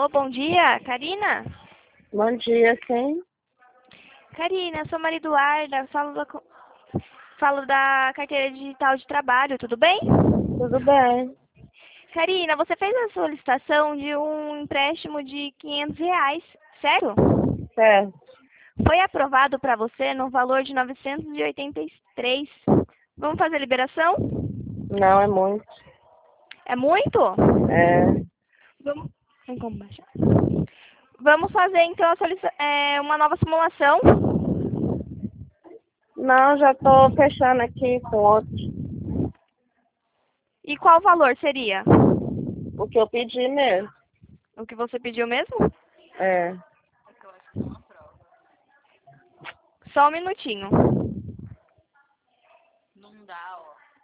Alô, bom dia, Karina? Bom dia, sim. Karina, sou Maria Eduarda, falo da carteira digital de trabalho, tudo bem? Tudo bem? Karina, você fez a solicitação de um empréstimo de R$ 500, sério? Certo. Foi aprovado para você no valor de 983. Vamos fazer a liberação? Não é muito. É muito? É, Vamos, tem como baixar? Vamos fazer então uma nova simulação. não, já estou fechando aqui com outro. E qual valor seria? O que eu pedi mesmo. O que você pediu mesmo? É, Só um minutinho.